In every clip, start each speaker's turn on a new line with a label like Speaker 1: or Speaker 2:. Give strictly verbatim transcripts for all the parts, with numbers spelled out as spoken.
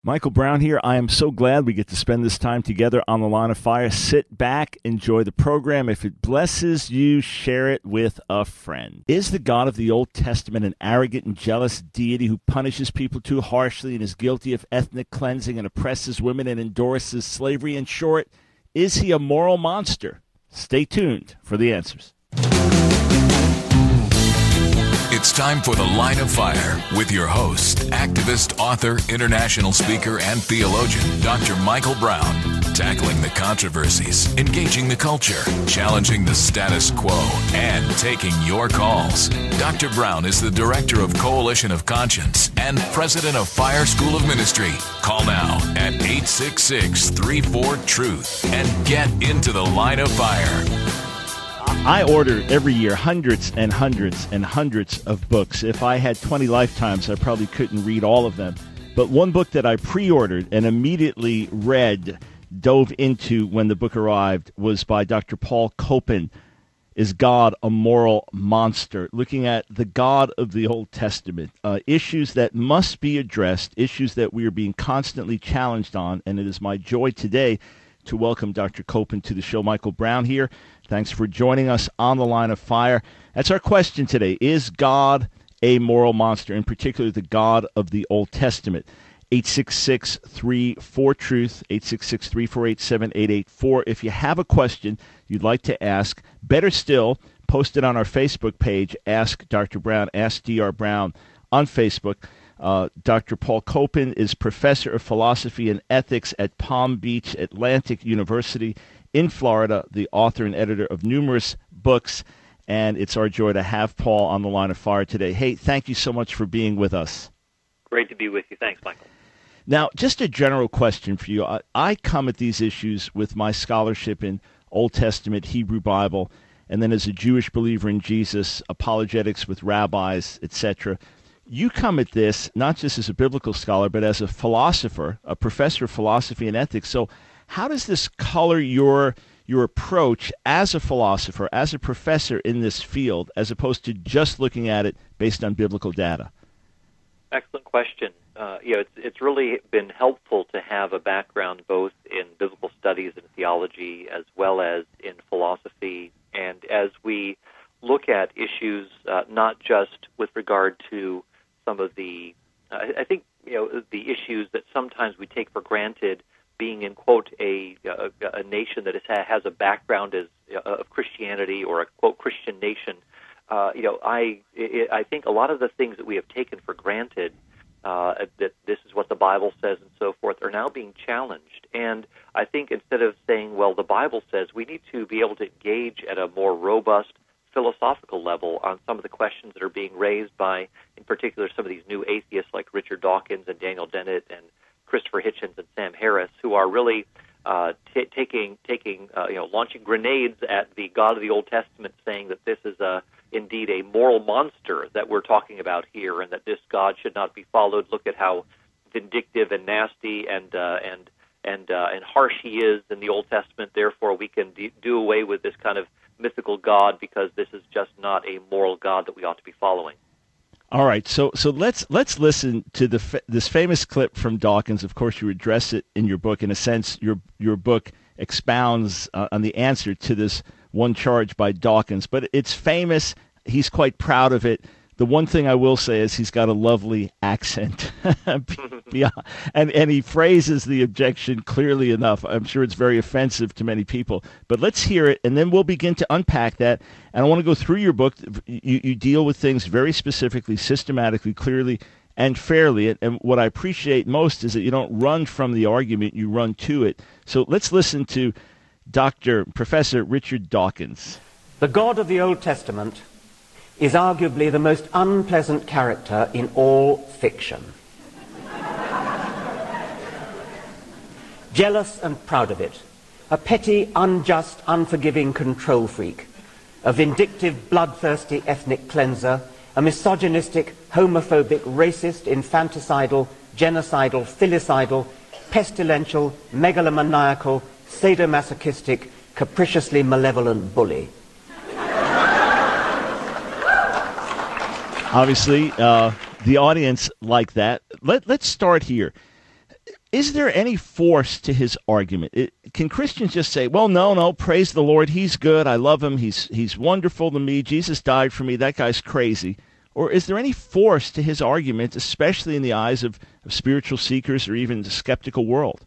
Speaker 1: Michael Brown here. I am so glad we get to spend this time together on the Line of Fire. Sit back, enjoy the program. If it blesses you, share it with a friend. Is the God of the Old Testament an arrogant and jealous deity who punishes people too harshly and is guilty of ethnic cleansing and oppresses women and endorses slavery? In short, is he a moral monster? Stay tuned for the answers.
Speaker 2: It's time for The Line of Fire with your host, activist, author, international speaker, and theologian, Doctor Michael Brown. Tackling the controversies, engaging the culture, challenging the status quo, and taking your calls. Doctor Brown is the director of Coalition of Conscience and president of Fire School of Ministry. Call now at eight six six, three four, truth and get into the Line of Fire.
Speaker 1: I order every year hundreds and hundreds and hundreds of books. If I had twenty lifetimes, I probably couldn't read all of them. But one book that I pre-ordered and immediately read, dove into when the book arrived, was by Doctor Paul Copan, Is God a Moral Monster? Looking at the God of the Old Testament, uh, issues that must be addressed, issues that we are being constantly challenged on. And it is my joy today to welcome Doctor Copan to the show. Michael Brown here. Thanks for joining us on the Line of Fire. That's our question today. Is God a moral monster, in particular the God of the Old Testament? eight six six, three four, truth, eight six six, three four eight, seven eight eight four. If you have a question you'd like to ask, better still, post it on our Facebook page, Ask Doctor Brown, Ask D R Brown on Facebook. Uh, Doctor Paul Copan is professor of philosophy and ethics at Palm Beach Atlantic University in Florida, the author and editor of numerous books, and it's our joy to have Paul on the Line of Fire today. Hey, thank you so much for being with us.
Speaker 3: Great to be with you. Thanks, Michael.
Speaker 1: Now, just a general question for you. I, I come at these issues with my scholarship in Old Testament, Hebrew Bible, and then as a Jewish believer in Jesus, apologetics with rabbis, et cetera. You come at this not just as a biblical scholar, but as a philosopher, a professor of philosophy and ethics. So how does this color your your approach as a philosopher, as a professor in this field, as opposed to just looking at it based on biblical data?
Speaker 3: Excellent question. Uh, you know, it's, it's really been helpful to have a background both in biblical studies and theology as well as in philosophy. And as we look at issues, uh, not just with regard to some of the, uh, I think, you know, the issues that sometimes we take for granted, being in, quote, a, a, a nation that is, has a background as uh, of Christianity or a, quote, Christian nation. Uh, you know, I I think a lot of the things that we have taken for granted, uh, that this is what the Bible says and so forth, are now being challenged. And I think instead of saying, well, the Bible says, we need to be able to engage at a more robust philosophical level on some of the questions that are being raised by, in particular, some of these new atheists like Richard Dawkins and Daniel Dennett and Christopher Hitchens and Sam Harris, who are really uh, t- taking, taking, uh, you know, launching grenades at the God of the Old Testament, saying that this is a indeed a moral monster that we're talking about here, and that this God should not be followed. Look at how vindictive and nasty and uh, and and uh, and harsh he is in the Old Testament. Therefore, we can de- do away with this kind of mythical God because this is just not a moral God that we ought to be following.
Speaker 1: All right, so so let's let's listen to the fa- this famous clip from Dawkins. Of course, you address it in your book. In a sense, your your book expounds uh, on the answer to this one charge by Dawkins, but it's famous. He's quite proud of it. The one thing I will say is he's got a lovely accent, and and he phrases the objection clearly enough. I'm sure it's very offensive to many people, but let's hear it, and then we'll begin to unpack that. And I want to go through your book. You, you deal with things very specifically, systematically, clearly, and fairly. And, and what I appreciate most is that you don't run from the argument, you run to it. So let's listen to Doctor Professor Richard Dawkins.
Speaker 4: The God of the Old Testament is arguably the most unpleasant character in all fiction. Jealous and proud of it, a petty, unjust, unforgiving control freak, a vindictive, bloodthirsty ethnic cleanser, a misogynistic, homophobic, racist, infanticidal, genocidal, filicidal, pestilential, megalomaniacal, sadomasochistic, capriciously malevolent bully.
Speaker 1: Obviously, uh, the audience like that. Let, let's start here. Is there any force to his argument? It, can Christians just say, well, no, no, praise the Lord, he's good, I love him, he's he's wonderful to me, Jesus died for me, that guy's crazy? Or is there any force to his argument, especially in the eyes of, of spiritual seekers or even the skeptical world?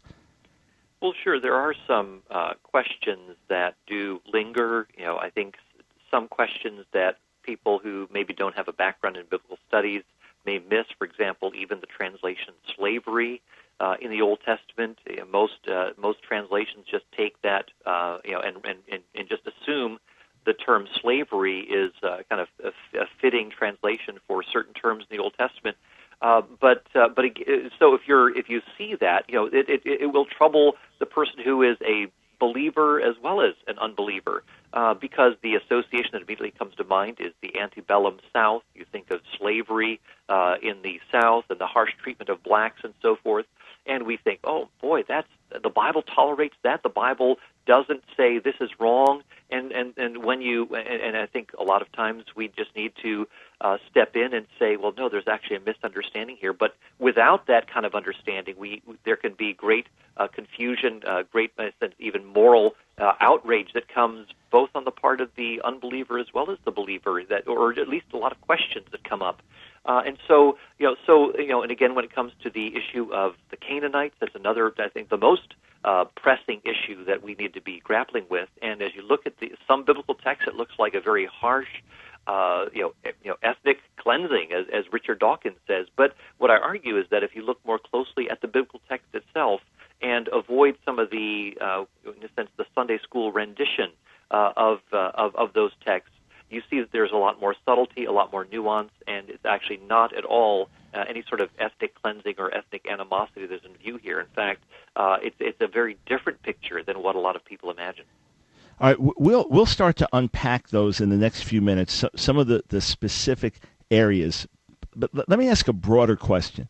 Speaker 3: Well, sure, there are some uh, questions that do linger. You know, I think some questions that people who maybe don't have a background in biblical studies may miss. For example, even the translation slavery uh, in the Old Testament. You know, most uh, most translations just take that, uh, you know, and, and and just assume the term slavery is uh, kind of a, a fitting translation for certain terms in the Old Testament. Uh, but uh, but so if you're if you see that, you know, it, it it will trouble the person who is a believer as well as an unbeliever, uh, because the association that immediately comes to mind is the antebellum South. You think of slavery uh, in the South and the harsh treatment of blacks and so forth, and we think, oh boy, that's the Bible tolerates that. The Bible doesn't say this is wrong. And and, and when you and, and I think a lot of times we just need to uh, step in and say, well, no, there's actually a misunderstanding here. But without that kind of understanding, we there can be great uh, confusion, uh, great even moral uh, outrage that comes both on the part of the unbeliever as well as the believer, that or at least a lot of questions that come up. Uh, and so, you know, so you know, and again, when it comes to the issue of the Canaanites, that's another, I think, the most uh, pressing issue that we need to be grappling with. And as you look at the, some biblical texts, it looks like a very harsh, uh, you know, you know, ethnic cleansing, as, as Richard Dawkins says. But what I argue is that if you look more closely at the biblical text itself and avoid some of the, uh, in a sense, the Sunday school rendition uh, of, uh, of of those texts, you see that there's a lot more subtlety, a lot more nuance, and it's actually not at all uh, any sort of ethnic cleansing or ethnic animosity that's in view here. In fact, uh, it's it's a very different picture than what a lot of people imagine.
Speaker 1: All right, we'll we'll start to unpack those in the next few minutes, so, some of the, the specific areas. But let me ask a broader question.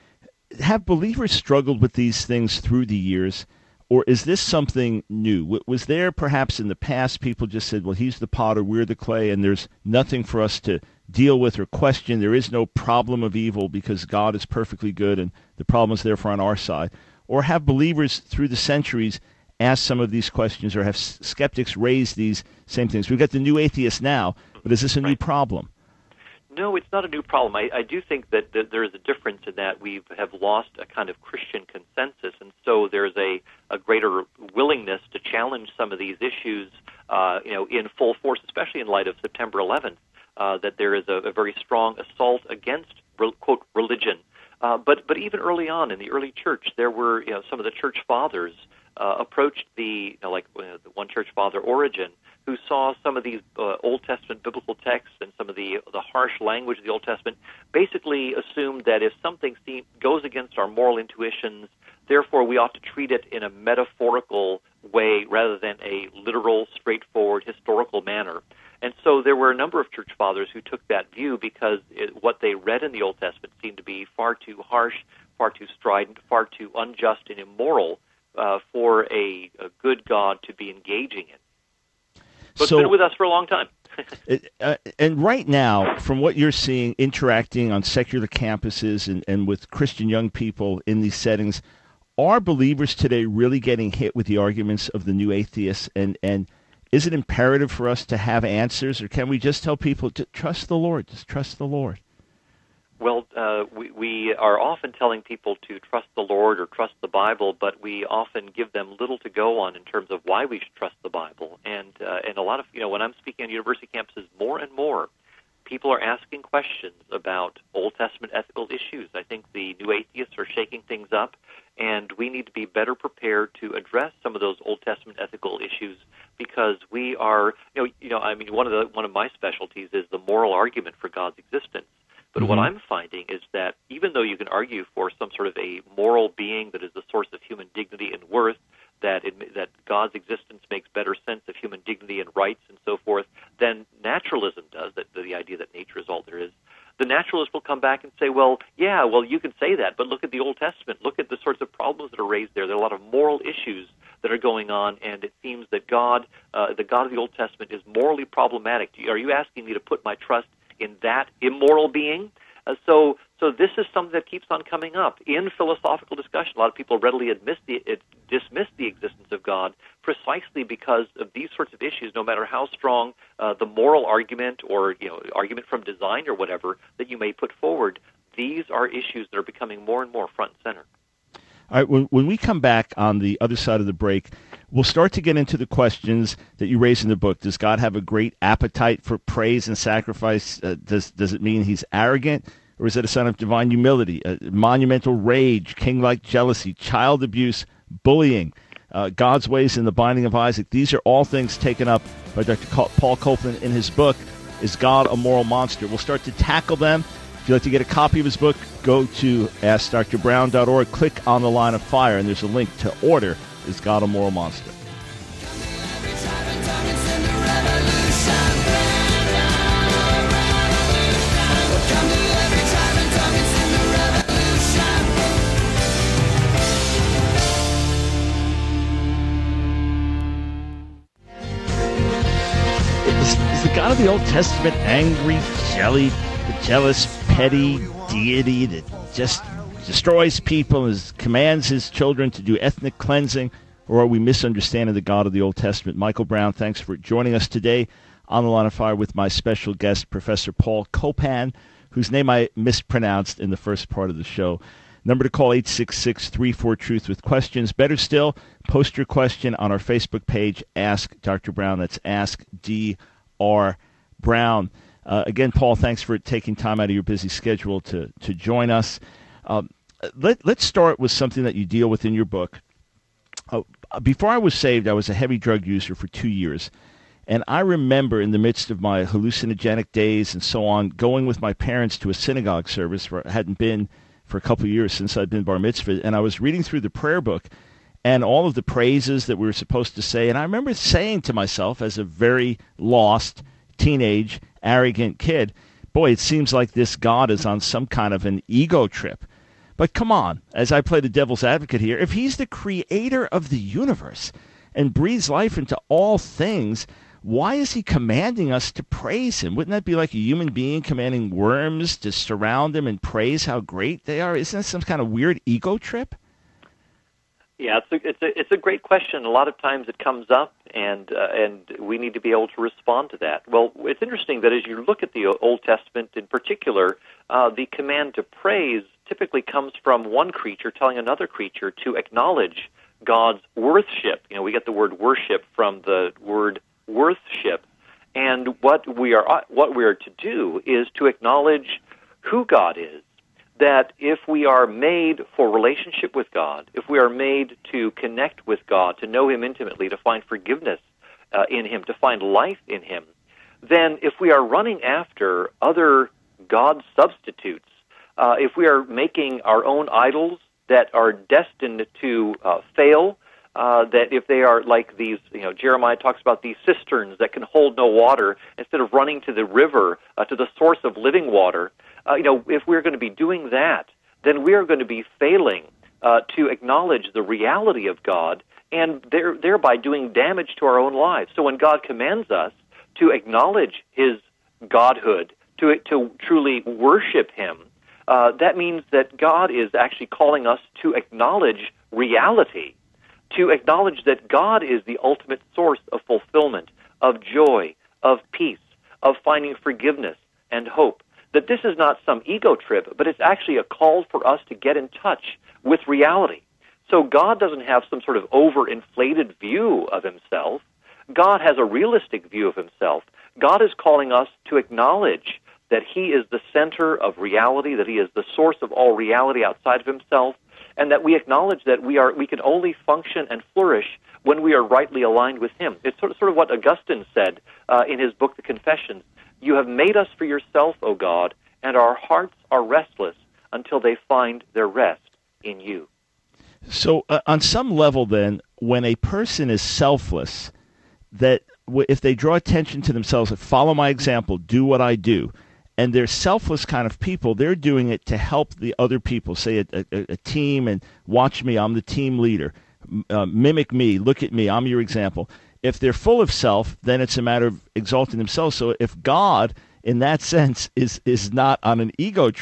Speaker 1: Have believers struggled with these things through the years? Or is this something new? Was there perhaps in the past people just said, well, he's the potter, we're the clay, and there's nothing for us to deal with or question. There is no problem of evil because God is perfectly good and the problem is therefore on our side. Or have believers through the centuries asked some of these questions, or have skeptics raised these same things? We've got the new atheist now, but is this a new problem?
Speaker 3: No, it's not a new problem. I, I do think that, that there is a difference in that we have lost a kind of Christian consensus, and so there's a, a greater willingness to challenge some of these issues, uh, you know, in full force, especially in light of September eleventh, uh, that there is a, a very strong assault against, quote, religion. Uh, but but even early on in the early church, there were, you know, some of the church fathers uh, approached the, you know, like uh, the one church father, Origen, who saw some of these uh, Old Testament biblical texts and some of the the harsh language of the Old Testament, basically assumed that if something seem, goes against our moral intuitions, therefore we ought to treat it in a metaphorical way rather than a literal, straightforward, historical manner. And so there were a number of church fathers who took that view because it, what they read in the Old Testament seemed to be far too harsh, far too strident, far too unjust and immoral uh, for a, a good God to be engaging in. So it's so, been with us for a long time.
Speaker 1: it, uh, and right now, from what you're seeing, interacting on secular campuses and, and with Christian young people in these settings, are believers today really getting hit with the arguments of the new atheists? And, and is it imperative for us to have answers, or can we just tell people to trust the Lord, just trust the Lord?
Speaker 3: Well, uh, we, we are often telling people to trust the Lord or trust the Bible, but we often give them little to go on in terms of why we should trust the Bible. And uh, and a lot of, you know, when I'm speaking on university campuses, more and more people are asking questions about Old Testament ethical issues. I think the new atheists are shaking things up, and we need to be better prepared to address some of those Old Testament ethical issues because we are, you know, you know, I mean, one of the one of my specialties is the moral argument for God's existence. But mm-hmm. what I'm finding is that even though you can argue for some sort of a moral being that is the source of human dignity and worth, that it, that God's existence makes better sense of human dignity and rights and so forth than naturalism does, that the idea that nature is all there is, the naturalist will come back and say, well, yeah, well, you can say that, but look at the Old Testament. Look at the sorts of problems that are raised there. There are a lot of moral issues that are going on, and it seems that God, uh, the God of the Old Testament, is morally problematic. Are you asking me to put my trust in that immoral being? Uh, so, So this is something that keeps on coming up. In philosophical discussion, a lot of people readily admit the, it, dismiss the existence of God precisely because of these sorts of issues, no matter how strong uh, the moral argument or you know argument from design or whatever that you may put forward. These are issues that are becoming more and more front and center.
Speaker 1: All right, when, when we come back on the other side of the break, we'll start to get into the questions that you raise in the book. Does God have a great appetite for praise and sacrifice? Uh, does, does it mean he's arrogant? Or is it a sign of divine humility, uh, monumental rage, king-like jealousy, child abuse, bullying, uh, God's ways in the binding of Isaac? These are all things taken up by Doctor Paul Copeland in his book, Is God a Moral Monster? We'll start to tackle them. If you'd like to get a copy of his book, go to ask dr brown dot org, click on the Line of Fire, and there's a link to order Is God a Moral Monster? Is, is the God of the Old Testament angry, jelly, jealous, petty deity that just destroys people and commands his children to do ethnic cleansing? Or are we misunderstanding the God of the Old Testament? Michael Brown, thanks for joining us today on the Line of Fire with my special guest, Professor Paul Copan, whose name I mispronounced in the first part of the show. Number to call, eight six six, three four, truth with questions. Better still, post your question on our Facebook page, Ask Doctor Brown. That's Ask D R Brown. Uh, again, Paul, thanks for taking time out of your busy schedule to, to join us. Um, let, let's start with something that you deal with in your book. Uh, before I was saved, I was a heavy drug user for two years. And I remember in the midst of my hallucinogenic days and so on, going with my parents to a synagogue service where I hadn't been for a couple of years since I'd been bar mitzvah. And I was reading through the prayer book and all of the praises that we were supposed to say. And I remember saying to myself as a very lost teenage arrogant kid, boy, it seems like this God is on some kind of an ego trip. But come on, as I play the devil's advocate here, if he's the creator of the universe and breathes life into all things, why is he commanding us to praise him? Wouldn't that be like a human being commanding worms to surround him and praise how great they are? Isn't that some kind of weird ego trip?
Speaker 3: Yeah, it's a, it's a, it's a great question. A lot of times it comes up, and uh, and we need to be able to respond to that. Well, it's interesting that as you look at the Old Testament in particular, uh, the command to praise typically comes from one creature telling another creature to acknowledge God's worthship. You know, we get the word worship from the word worthship, and what we are what we are to do is to acknowledge who God is. That if we are made for relationship with God, if we are made to connect with God, to know him intimately, to find forgiveness uh, in him, to find life in him, then if we are running after other God substitutes, uh, if we are making our own idols that are destined to uh, fail, uh, that if they are like these, you know, Jeremiah talks about these cisterns that can hold no water, instead of running to the river, uh, to the source of living water, Uh, you know, if we're going to be doing that, then we are going to be failing uh, to acknowledge the reality of God and there, thereby doing damage to our own lives. So when God commands us to acknowledge his godhood, to, to truly worship him, uh, that means that God is actually calling us to acknowledge reality, to acknowledge that God is the ultimate source of fulfillment, of joy, of peace, of finding forgiveness and hope. That this is not some ego trip, but it's actually a call for us to get in touch with reality. So God doesn't have some sort of overinflated view of himself. God has a realistic view of himself. God is calling us to acknowledge that he is the center of reality, that he is the source of all reality outside of himself, and that we acknowledge that we are we can only function and flourish when we are rightly aligned with him. It's sort of, sort of what Augustine said uh, in his book, The Confessions. You have made us for yourself, O God, and our hearts are restless until they find their rest in you.
Speaker 1: So uh, on some level then, when a person is selfless, that w- if they draw attention to themselves, follow my example, do what I do, and they're selfless kind of people, they're doing it to help the other people, say a, a, a team, and watch me, I'm the team leader, uh, mimic me, look at me, I'm your example. If they're full of self, then it's a matter of exalting themselves. So if God, in that sense, is is not on an ego trip,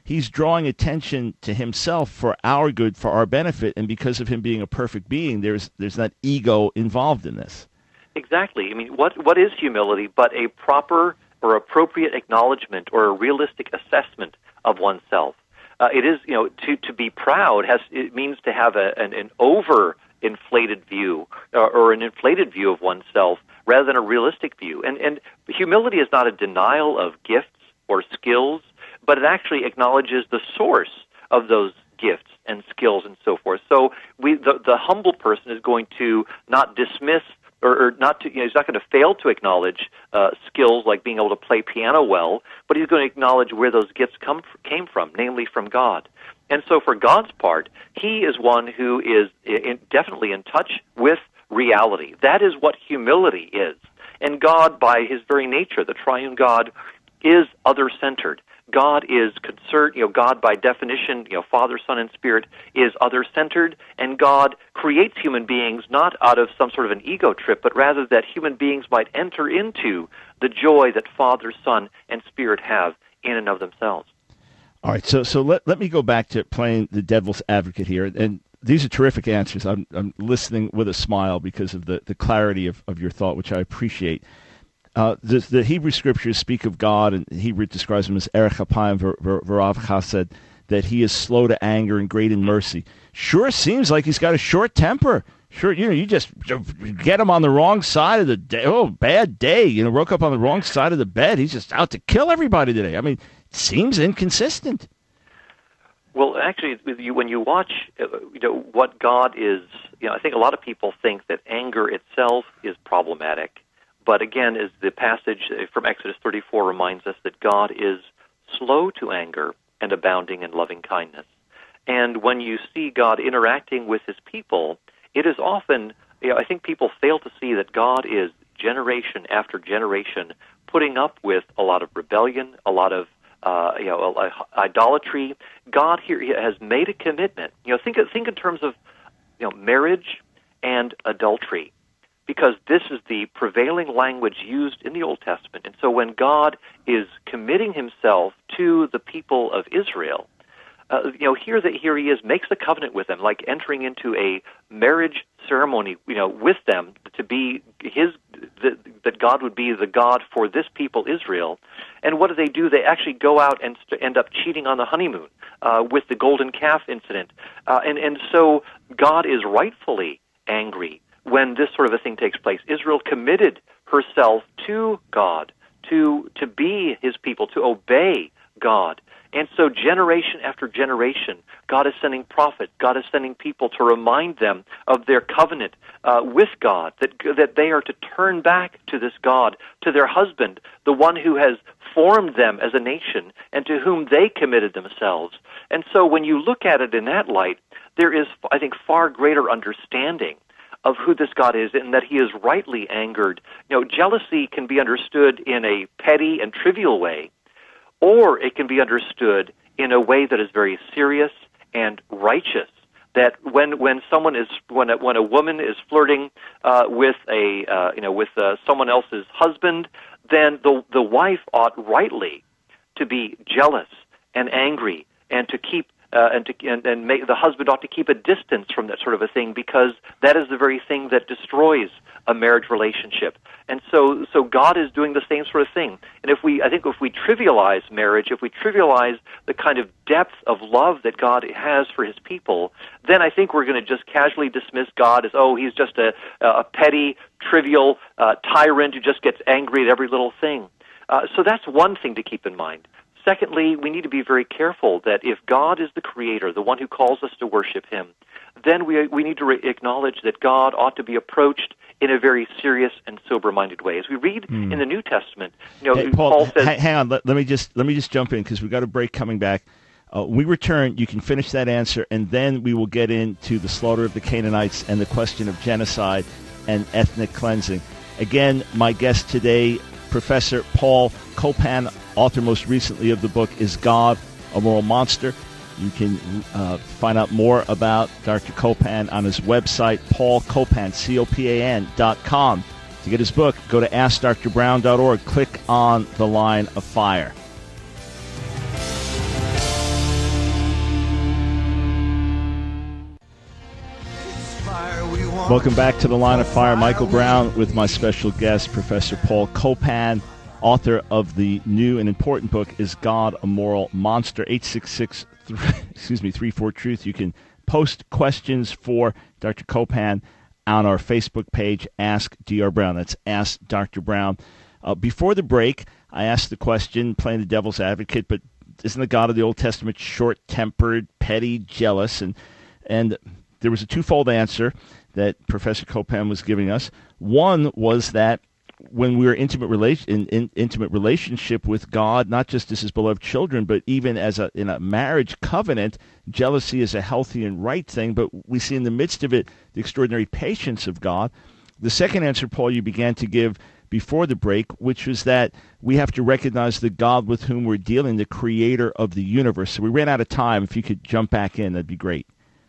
Speaker 1: he's drawing attention to himself for our good, for our benefit, and because of him being a perfect being, there's there's that ego involved in this.
Speaker 3: Exactly. I mean, what what is humility but a proper or appropriate acknowledgement or a realistic assessment of oneself? Uh, it is, you know, to, to be proud has it means to have a, an, an over-inflated view or, or an inflated view of oneself rather than a realistic view. And, and humility is not a denial of gifts or skills, but it actually acknowledges the source of those gifts and skills and so forth. So we, the, the humble person is going to not dismiss Or, or not to, you know, he's not going to fail to acknowledge uh, skills like being able to play piano well, but he's going to acknowledge where those gifts come came from, namely from God. And so, for God's part, He is one who is in, definitely in touch with reality. That is what humility is. And God, by His very nature, the triune God, is other-centered. God is concerned, you know, God by definition, you know, Father, Son, and Spirit is other-centered, and God creates human beings not out of some sort of an ego trip, but rather that human beings might enter into the joy that Father, Son, and Spirit have in and of themselves.
Speaker 1: All right, so so let let me go back to playing the devil's advocate here, and these are terrific answers. I'm I'm listening with a smile because of the, the clarity of, of your thought, which I appreciate. Uh, the, the Hebrew scriptures speak of God, and Hebrew describes him as Erech Apayim v'Rav Chesed, that he is slow to anger and great in mercy. Sure seems like he's got a short temper. Sure, you know, you just get him on the wrong side of the day. Oh, bad day. You know, woke up on the wrong side of the bed. He's just out to kill everybody today. I mean, it seems inconsistent.
Speaker 3: Well, actually, when you watch, you know, what God is, you know, I think a lot of people think that anger itself is problematic. But again, as the passage from Exodus thirty-four reminds us, that God is slow to anger and abounding in loving kindness. And when you see God interacting with His people, it is often, you know, I think people fail to see that God is generation after generation putting up with a lot of rebellion, a lot of uh, you know, idolatry. God here has made a commitment. You know, think think in terms of, you know, marriage and adultery, because this is the prevailing language used in the Old Testament. And so when God is committing Himself to the people of Israel, uh, you know, here that here He is, makes a covenant with them, like entering into a marriage ceremony, you know, with them to be His, the, that God would be the God for this people, Israel. And what do they do? They actually go out and st- end up cheating on the honeymoon uh, with the golden calf incident. Uh, and, and so God is rightfully angry when this sort of a thing takes place. Israel committed herself to God, to to be His people, to obey God. And so generation after generation, God is sending prophets, God is sending people to remind them of their covenant uh, with God, that that they are to turn back to this God, to their husband, the one who has formed them as a nation and to whom they committed themselves. And so when you look at it in that light, there is, I think, far greater understanding of who this God is, and that He is rightly angered. You know, jealousy can be understood in a petty and trivial way, or it can be understood in a way that is very serious and righteous. That when when someone is when a, when a woman is flirting uh, with a uh, you know with uh, someone else's husband, then the the wife ought rightly to be jealous and angry and to keep. Uh, and to, and, and make, the husband ought to keep a distance from that sort of a thing, because that is the very thing that destroys a marriage relationship. And so, so God is doing the same sort of thing. And if we, I think, if we trivialize marriage, if we trivialize the kind of depth of love that God has for His people, then I think we're going to just casually dismiss God as, oh, He's just a, a petty, trivial uh, tyrant who just gets angry at every little thing. Uh, so that's one thing to keep in mind. Secondly, we need to be very careful that if God is the Creator, the one who calls us to worship Him, then we we need to re- acknowledge that God ought to be approached in a very serious and sober-minded way. As we read mm. in the New Testament, you know,
Speaker 1: hey, Paul,
Speaker 3: Paul says,
Speaker 1: hang, hang on, let, let me just let me just jump in because we've got a break coming back. Uh, we return, you can finish that answer, and then we will get into the slaughter of the Canaanites and the question of genocide and ethnic cleansing. Again, my guest today, Professor Paul Copan, author most recently of the book Is God a Moral Monster? You can uh, find out more about Doctor Copan on his website, paul copan, C O P A N dot com. To get his book, go to ask dr brown dot org. Click on the Line of Fire. Welcome back to The Line of Fire. Michael Brown with my special guest, Professor Paul Copan, author of the new and important book, Is God a Moral Monster? eight six six, excuse me, three four Truth. You can post questions for Doctor Copan on our Facebook page, Ask D R Brown. That's Ask Doctor Brown. Uh, before the break, I asked the question, playing the devil's advocate, but isn't the God of the Old Testament short-tempered, petty, jealous? And and there was a twofold answer that Professor Copan was giving us. One was that when we were intimate relation in, in intimate relationship with God, not just as his beloved children, but even as a in a marriage covenant, jealousy is a healthy and right thing. But we see in the midst of it the extraordinary patience of God. The second answer, Paul, you began to give before the break, which was that we have to recognize the God with whom we're dealing, the creator of the universe. So we ran out of time. If you could jump back in, that'd be great.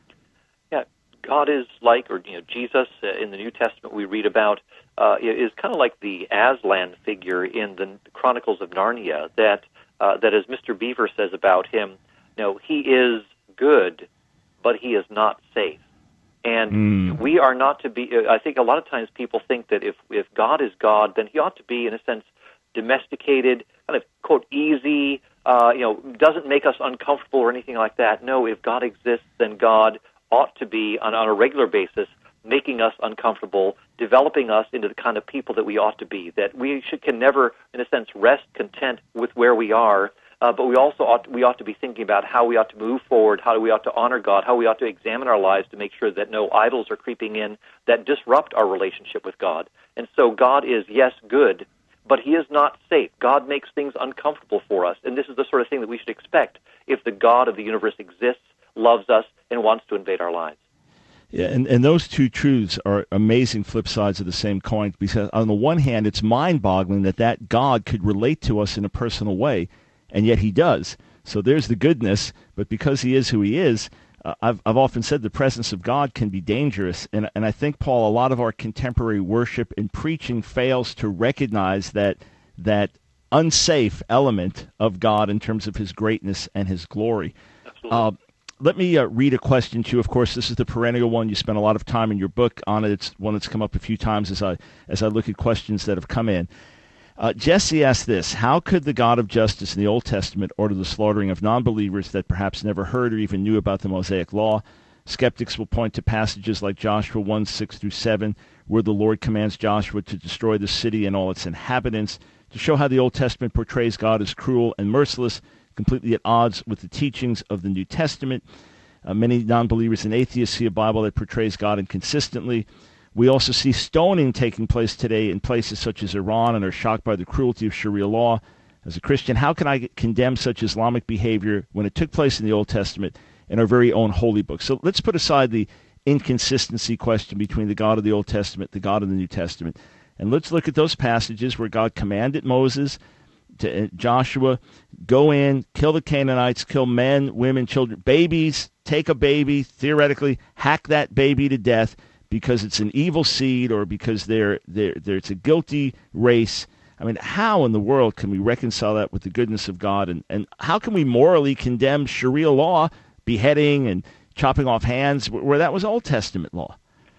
Speaker 3: Yeah, God is like, or you know, Jesus uh, in the New Testament we read about uh, is kind of like the Aslan figure in the Chronicles of Narnia. That uh, that, as Mister Beaver says about him, you know, he is good, but he is not safe. And mm. we are not to be, I think a lot of times people think that if, if God is God, then he ought to be, in a sense, domesticated, kind of, quote, easy, uh, you know, doesn't make us uncomfortable or anything like that. No, if God exists, then God ought to be, on, on a regular basis, making us uncomfortable, developing us into the kind of people that we ought to be, that we should, can never, in a sense, rest content with where we are. Uh, but we also ought to, we ought to be thinking about how we ought to move forward, how we ought to honor God, how we ought to examine our lives to make sure that no idols are creeping in that disrupt our relationship with God. And so God is, yes, good, but he is not safe. God makes things uncomfortable for us, and this is the sort of thing that we should expect if the God of the universe exists, loves us, and wants to invade our lives.
Speaker 1: Yeah, and, and those two truths are amazing flip sides of the same coin, because on the one hand, it's mind-boggling that that God could relate to us in a personal way, and yet he does. So there's the goodness, but because he is who he is, uh, I've I've often said the presence of God can be dangerous. And and I think, Paul, a lot of our contemporary worship and preaching fails to recognize that that unsafe element of God in terms of his greatness and his glory. Uh, let me uh, read a question to you. Of course, this is the perennial one. You spent a lot of time in your book on it. It's one that's come up a few times as I as I look at questions that have come in. Uh, Jesse asked this: how could the God of justice in the Old Testament order the slaughtering of non-believers that perhaps never heard or even knew about the Mosaic Law? Skeptics will point to passages like Joshua one, six through seven, where the Lord commands Joshua to destroy the city and all its inhabitants, to show how the Old Testament portrays God as cruel and merciless, completely at odds with the teachings of the New Testament. Uh, many non-believers and atheists see a Bible that portrays God inconsistently. We also see stoning taking place today in places such as Iran and are shocked by the cruelty of Sharia law. As a Christian, how can I condemn such Islamic behavior when it took place in the Old Testament in our very own holy book? So let's put aside the inconsistency question between the God of the Old Testament, the God of the New Testament, and let's look at those passages where God commanded Moses, to Joshua, go in, kill the Canaanites, kill men, women, children, babies, take a baby, theoretically hack that baby to death, because it's an evil seed or because they're, they're, they're, it's a guilty race. I mean, how in the world can we reconcile that with the goodness of God? And, and how can we morally condemn Sharia law, beheading and chopping off hands, where that was Old Testament law?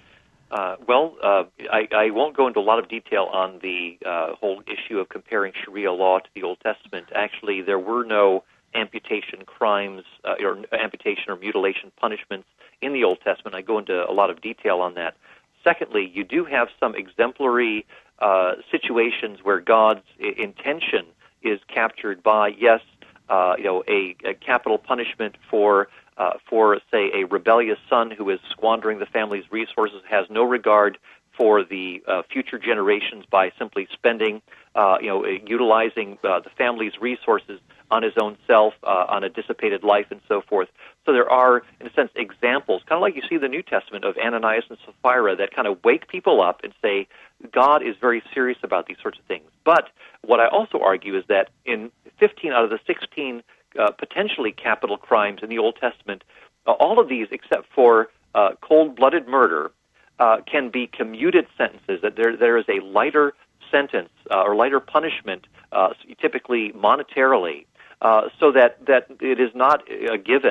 Speaker 3: Uh, well, uh, I, I won't go into a lot of detail on the uh, whole issue of comparing Sharia law to the Old Testament. Actually, there were no amputation crimes uh, or amputation or mutilation punishments in the Old Testament. I go into a lot of detail on that. Secondly, you do have some exemplary uh, situations where God's I- intention is captured by, yes, uh, you know, a, a capital punishment for, uh, for, say, a rebellious son who is squandering the family's resources, has no regard for the uh, future generations by simply spending, uh, you know, utilizing uh, the family's resources on his own self, uh, on a dissipated life, and so forth. So there are, in a sense, examples, kind of like you see in the New Testament of Ananias and Sapphira, that kind of wake people up and say, God is very serious about these sorts of things. But what I also argue is that in fifteen out of the sixteen uh, potentially capital crimes in the Old Testament, uh, all of these, except for uh, cold-blooded murder, uh, can be commuted sentences, that there there is a lighter sentence uh, or lighter punishment, uh, typically monetarily, uh, so that, that it is not a given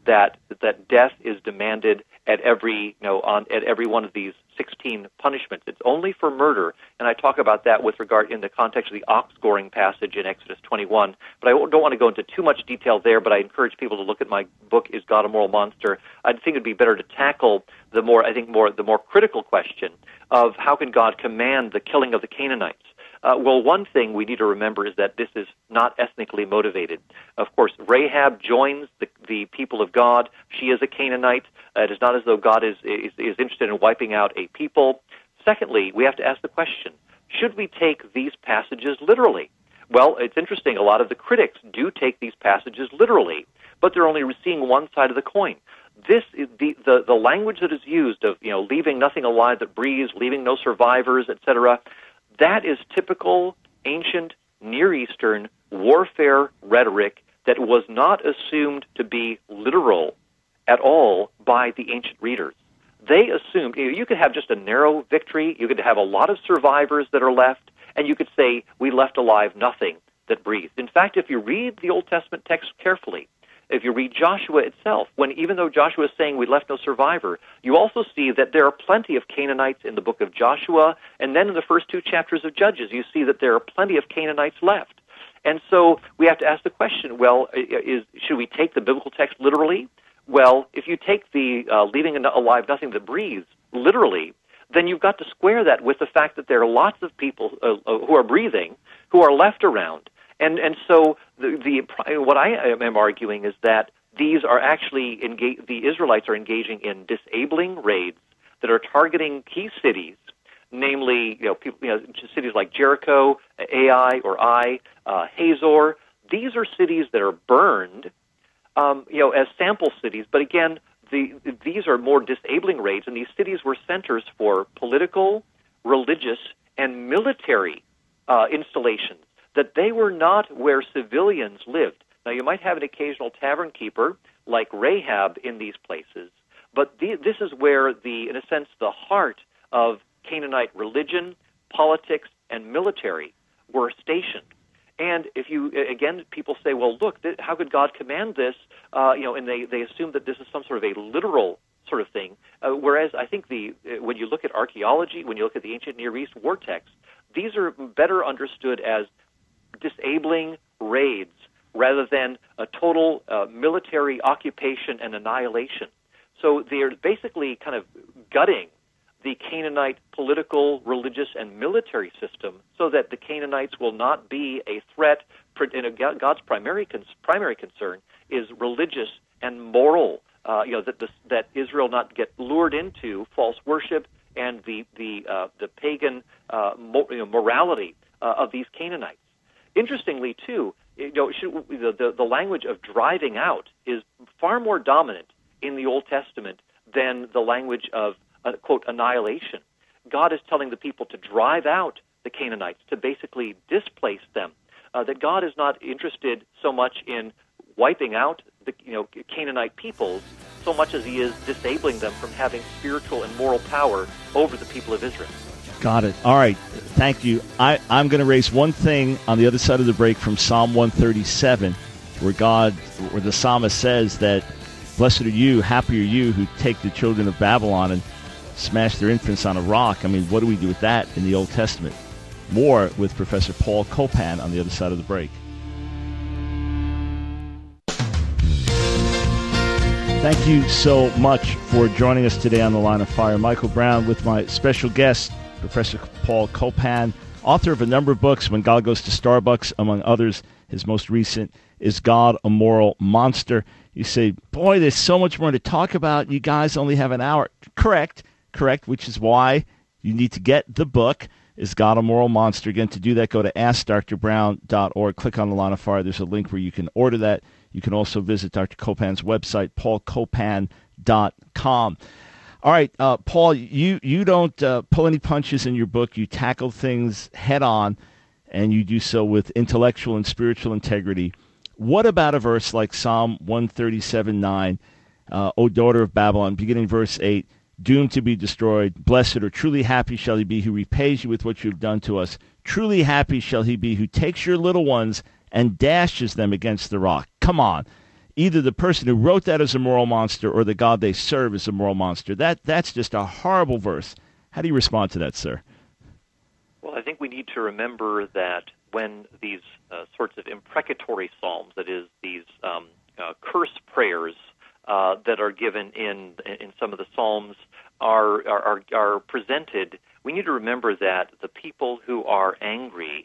Speaker 3: that that death is demanded at every you know on at every one of these sixteen punishments. It's only for murder, and I talk about that with regard in the context of the ox goring passage in Exodus twenty-one. But I don't want to go into too much detail there. But I encourage people to look at my book, Is God a Moral Monster? I think it'd be better to tackle the more I think more the more critical question of how can God command the killing of the Canaanites. Uh, well, one thing we need to remember is that this is not ethnically motivated. Of course, Rahab joins the, the people of God. She is a Canaanite. Uh, it is not as though God is, is, is interested in wiping out a people. Secondly, we have to ask the question, should we take these passages literally? Well, it's interesting. A lot of the critics do take these passages literally, but they're only seeing one side of the coin. This is the, the, the language that is used of, you know, leaving nothing alive that breathes, leaving no survivors, et cetera, that is typical ancient Near Eastern warfare rhetoric that was not assumed to be literal at all by the ancient readers. They assumed, you know, you could have just a narrow victory, you could have a lot of survivors that are left, and you could say, we left alive nothing that breathed. In fact, if you read the Old Testament text carefully, if you read Joshua itself, when even though Joshua is saying we left no survivor, you also see that there are plenty of Canaanites in the book of Joshua, and then in the first two chapters of Judges, you see that there are plenty of Canaanites left. And so we have to ask the question, well, is, should we take the biblical text literally? Well, if you take the uh, leaving alive nothing that breathes literally, then you've got to square that with the fact that there are lots of people uh, who are breathing who are left around. And and so the, the what I am arguing is that these are actually engage, the Israelites are engaging in disabling raids that are targeting key cities, namely you know people you know cities like Jericho, Ai or Ai, uh, Hazor. These are cities that are burned, um, you know, as sample cities. But again, the these are more disabling raids, and these cities were centers for political, religious, and military uh, installations. That they were not where civilians lived. Now, you might have an occasional tavern keeper like Rahab in these places, but the, this is where, the, in a sense, the heart of Canaanite religion, politics, and military were stationed. And if you, again, people say, well, look, th- how could God command this? Uh, you know, and they, they assume that this is some sort of a literal sort of thing, uh, whereas I think the when you look at archaeology, when you look at the ancient Near East war texts, these are better understood as disabling raids rather than a total uh, military occupation and annihilation. So they're basically kind of gutting the Canaanite political, religious, and military system so that the Canaanites will not be a threat. And God's primary primary concern is religious and moral, uh, you know, that, this, that Israel not get lured into false worship and the, the, uh, the pagan uh, mo- you know, morality uh, of these Canaanites. Interestingly, too, you know, the, the, the language of driving out is far more dominant in the Old Testament than the language of, uh, quote, annihilation. God is telling the people to drive out the Canaanites, to basically displace them, uh, that God is not interested so much in wiping out the you know, Canaanite peoples so much as he is disabling them from having spiritual and moral power over the people of Israel.
Speaker 1: Got it. All right. Thank you. I, I'm going to raise one thing on the other side of the break from Psalm one thirty-seven, where God, where the psalmist says that, blessed are you, happy are you who take the children of Babylon and smash their infants on a rock. I mean, what do we do with that in the Old Testament? More with Professor Paul Copan on the other side of the break. Thank you so much for joining us today on The Line of Fire. Michael Brown with my special guest, Professor Paul Copan, author of a number of books, When God Goes to Starbucks, among others. His most recent, Is God a Moral Monster? You say, boy, there's so much more to talk about. You guys only have an hour. Correct, correct, which is why you need to get the book, Is God a Moral Monster? Again, to do that, go to ask dr brown dot org. Click on The Line of Fire. There's a link where you can order that. You can also visit Doctor Copan's website, paul copan dot com. All right, uh, Paul, you, you don't uh, pull any punches in your book. You tackle things head on, and you do so with intellectual and spiritual integrity. What about a verse like Psalm one thirty-seven nine, uh, O daughter of Babylon, beginning verse eight, doomed to be destroyed, blessed or truly happy shall he be who repays you with what you have done to us. Truly happy shall he be who takes your little ones and dashes them against the rock. Come on. either the person who wrote that is a moral monster or the God they serve is a moral monster. That That's just a horrible verse. How do you respond to that, sir?
Speaker 3: Well, I think we need to remember that when these uh, sorts of imprecatory psalms, that is, these um, uh, curse prayers uh, that are given in in some of the psalms are, are are presented, we need to remember that the people who are angry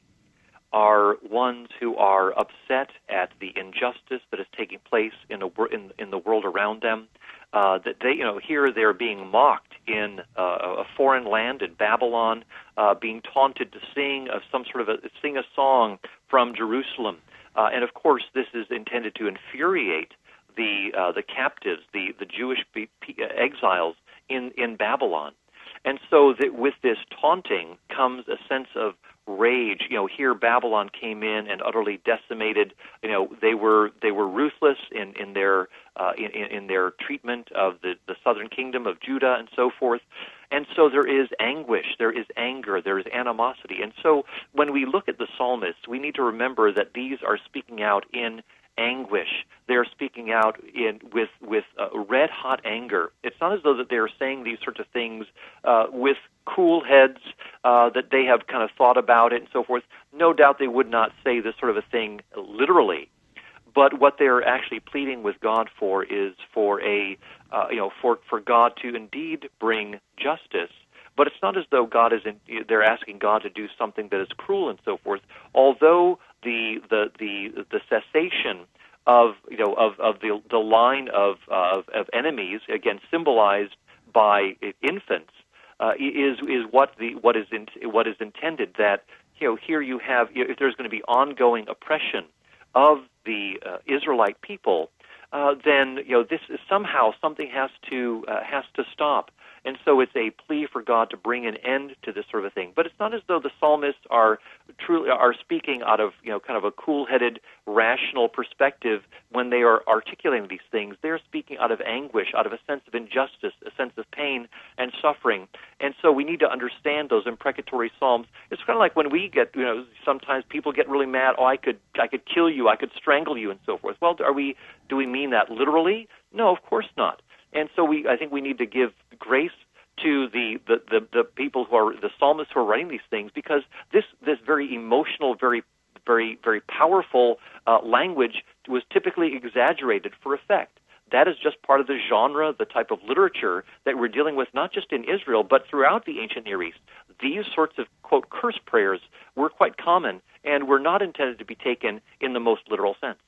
Speaker 3: are ones who are upset at the injustice that is taking place in a, in, in the world around them. Uh, that they, you know, here they're being mocked in uh, a foreign land in Babylon, uh, being taunted to sing of some sort of a sing a song from Jerusalem, uh, and of course this is intended to infuriate the uh, the captives, the the Jewish be- exiles in in Babylon, and so that with this taunting comes a sense of rage. You know, here Babylon came in and utterly decimated. You know, they were they were ruthless in in their uh, in in their treatment of the the southern kingdom of Judah and so forth. And so there is anguish, there is anger, there is animosity. And so when we look at the psalmists, we need to remember that these are speaking out in anguish. They're speaking out in with with uh, red hot anger. It's not as though that they're saying these sorts of things uh, with cool heads uh, that they have kind of thought about it and so forth. No doubt they would not say this sort of a thing literally. But what they're actually pleading with God for is for a uh, you know for for God to indeed bring justice. But it's not as though God is in, they're asking God to do something that is cruel and so forth. Although the the the, the cessation of you know of, of the the line of, uh, of of enemies, again symbolized by infants, uh, is is what the what is in, what is intended. That you know here you have, if there's going to be ongoing oppression of the uh, Israelite people, uh, then you know this is somehow something has to uh, has to stop. And so it's a plea for God to bring an end to this sort of a thing. But it's not as though the psalmists are truly are speaking out of, you know, kind of a cool-headed, rational perspective when they are articulating these things. They're speaking out of anguish, out of a sense of injustice, a sense of pain and suffering. And so we need to understand those imprecatory psalms. It's kind of like when we get, you know, sometimes people get really mad. Oh, I could, I could kill you, I could strangle you, and so forth. Well, are we? Do we mean that literally? No, of course not. And so we, I think we need to give grace to the, the, the, the people who are, the psalmists who are writing these things, because this, this very emotional, very, very, very powerful uh, language was typically exaggerated for effect. That is just part of the genre, the type of literature that we're dealing with, not just in Israel, but throughout the ancient Near East. These sorts of, quote, curse prayers were quite common and were not intended to be taken in the most literal sense.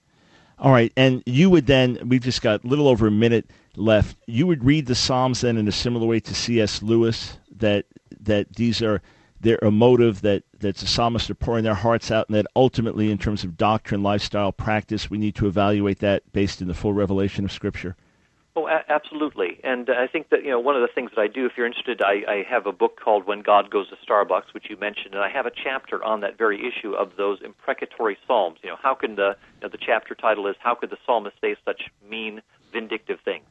Speaker 1: All right, and you would then, we've just got a little over a minute left, you would read the Psalms then in a similar way to C S Lewis, that that these are, they're emotive, that, that the psalmists are pouring their hearts out, and that ultimately in terms of doctrine, lifestyle, practice, we need to evaluate that based in the full revelation of Scripture?
Speaker 3: Oh, a- absolutely. And I think that, you know, one of the things that I do, if you're interested, I, I have a book called When God Goes to Starbucks, which you mentioned, and I have a chapter on that very issue of those imprecatory psalms. You know, how can the, you know, the chapter title is, How Could the Psalmist Say Such Mean, Vindictive Things?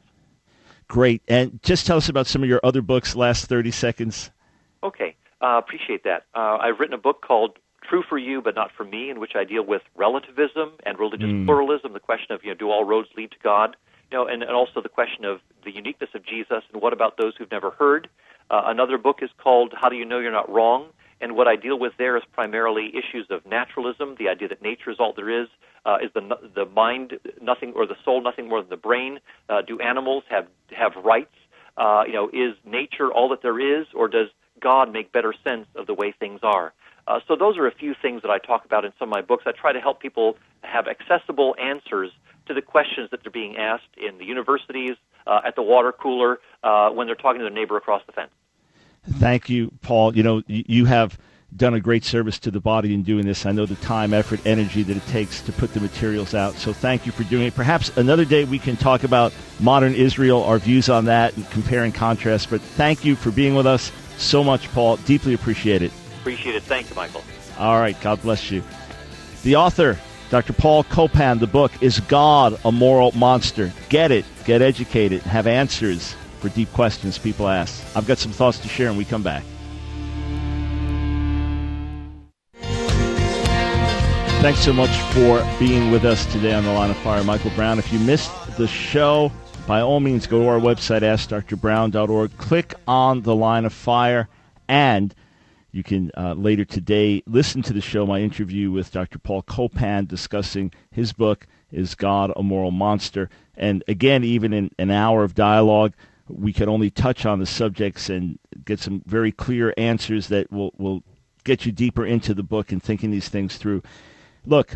Speaker 1: Great. And just tell us about some of your other books, last thirty seconds.
Speaker 3: Okay. Uh, appreciate that. Uh, I've written a book called True for You, But Not for Me, in which I deal with relativism and religious mm. pluralism, the question of, you know, do all roads lead to God? You know, and, and also the question of the uniqueness of Jesus, and what about those who've never heard? Uh, another book is called How Do You Know You're Not Wrong? And what I deal with there is primarily issues of naturalism, the idea that nature is all there is. Uh, is the the mind nothing, or the soul nothing more than the brain? Uh, do animals have have rights? Uh, you know, is nature all that there is, or does God make better sense of the way things are? Uh, so those are a few things that I talk about in some of my books. I try to help people have accessible answers to the questions that they're being asked in the universities, uh, at the water cooler, uh, when they're talking to their neighbor across the fence.
Speaker 1: Thank you, Paul. You know, you have done a great service to the body in doing this. I know the time, effort, energy that it takes to put the materials out. So thank you for doing it. Perhaps another day we can talk about modern Israel, our views on that, and compare and contrast. But thank you for being with us so much, Paul. Deeply appreciate it.
Speaker 3: Appreciate it. Thank you, Michael.
Speaker 1: All right. God bless you. The author, Doctor Paul Copan, the book, Is God a Moral Monster? Get it. Get educated. Have answers for deep questions people ask. I've got some thoughts to share when we come back. Thanks so much for being with us today on The Line of Fire. Michael Brown. If you missed the show, by all means, go to our website, ask dr brown dot org. Click on The Line of Fire, and you can uh, later today listen to the show, my interview with Doctor Paul Copan discussing his book, Is God a Moral Monster? And again, even in an hour of dialogue, we could only touch on the subjects and get some very clear answers that will, will get you deeper into the book and thinking these things through. Look,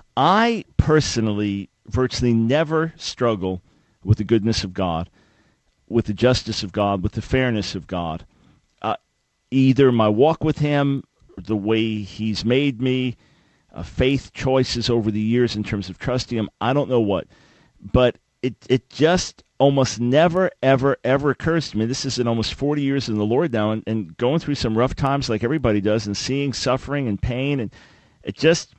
Speaker 1: I personally virtually never struggle with the goodness of God, with the justice of God, with the fairness of God. Uh, either my walk with him, the way he's made me, uh, faith choices over the years in terms of trusting him, I don't know what. But it it just almost never, ever, ever occurs to me. This is in almost forty years in the Lord now, and, and going through some rough times like everybody does, and seeing suffering and pain, and it just,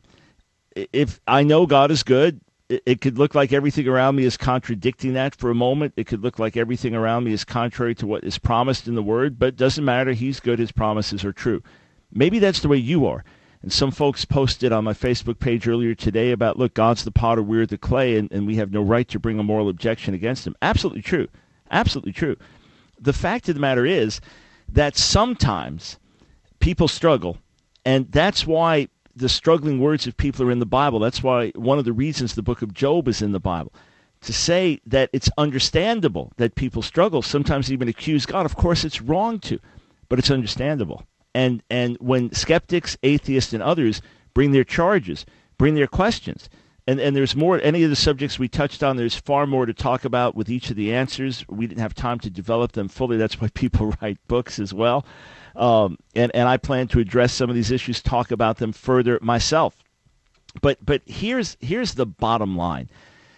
Speaker 1: if I know God is good, it, it could look like everything around me is contradicting that for a moment. It could look like everything around me is contrary to what is promised in the Word, but it doesn't matter. He's good. His promises are true. Maybe that's the way you are. And some folks posted on my Facebook page earlier today about, look, God's the potter, we're the clay, and, and we have no right to bring a moral objection against him. Absolutely true. Absolutely true. The fact of the matter is that sometimes people struggle, and that's why the struggling words of people are in the Bible. That's why one of the reasons the book of Job is in the Bible. To say that it's understandable that people struggle, sometimes even accuse God, of course it's wrong to, but it's understandable. And and when skeptics, atheists, and others bring their charges, bring their questions, and, and there's more, any of the subjects we touched on, there's far more to talk about with each of the answers. We didn't have time to develop them fully. That's why people write books as well. Um, and, and I plan to address some of these issues, talk about them further myself. But but here's here's the bottom line.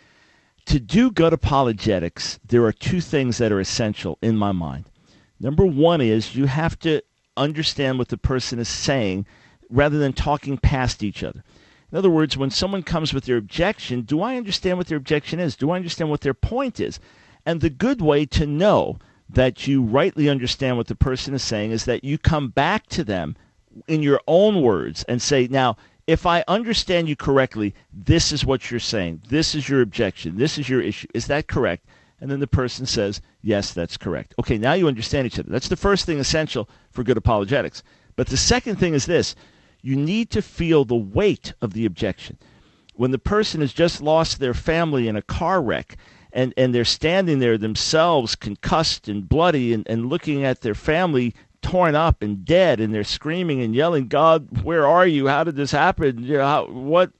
Speaker 1: To do good apologetics, there are two things that are essential in my mind. Number one is you have to understand what the person is saying rather than talking past each other. In other words, when someone comes with their objection, do I understand what their objection is? Do I understand what their point is? And the good way to know that you rightly understand what the person is saying is that you come back to them in your own words and say, now, if I understand you correctly, this is what you're saying. This is your objection. This is your issue. Is that correct? And then the person says, yes, that's correct. Okay, now you understand each other. That's the first thing essential for good apologetics. But the second thing is this. You need to feel the weight of the objection. When the person has just lost their family in a car wreck, and, and they're standing there themselves concussed and bloody and, and looking at their family torn up and dead, and they're screaming and yelling, God, where are you? How did this happen? You know, how, what?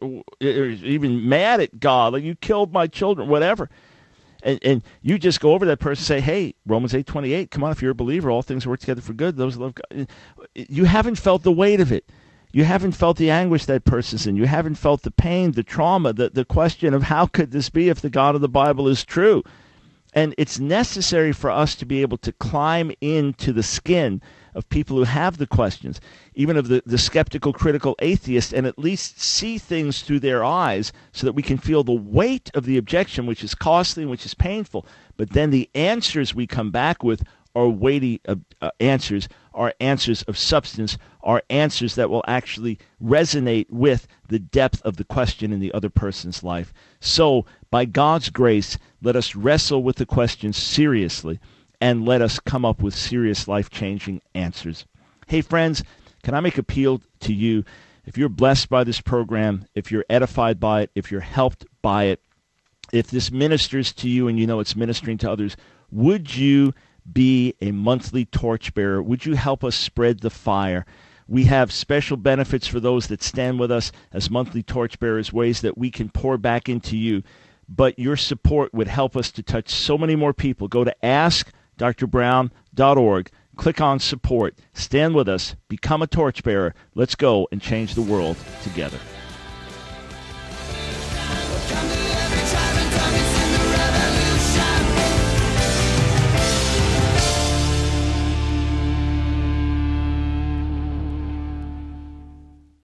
Speaker 1: Even mad at God, like you killed my children, whatever. And, and you just go over to that person and say, hey, Romans eight twenty-eight, come on, if you're a believer, all things work together for good. Those who love God. You haven't felt the weight of it. You haven't felt the anguish that person's in. You haven't felt the pain, the trauma, the, the question of how could this be if the God of the Bible is true? And it's necessary for us to be able to climb into the skin of people who have the questions, even of the, the skeptical, critical atheist, and at least see things through their eyes so that we can feel the weight of the objection, which is costly and which is painful. But then the answers we come back with are weighty uh, uh, answers, are answers of substance, are answers that will actually resonate with the depth of the question in the other person's life. So, by God's grace, let us wrestle with the question seriously, and let us come up with serious life-changing answers. Hey, friends, can I make an appeal to you? If you're blessed by this program, if you're edified by it, if you're helped by it, if this ministers to you and you know it's ministering to others, would you be a monthly torchbearer? Would you help us spread the fire? We have special benefits for those that stand with us as monthly torchbearers, ways that we can pour back into you. But your support would help us to touch so many more people. Go to ask dr brown dot org. Click on support. Stand with us. Become a torchbearer. Let's go and change the world together.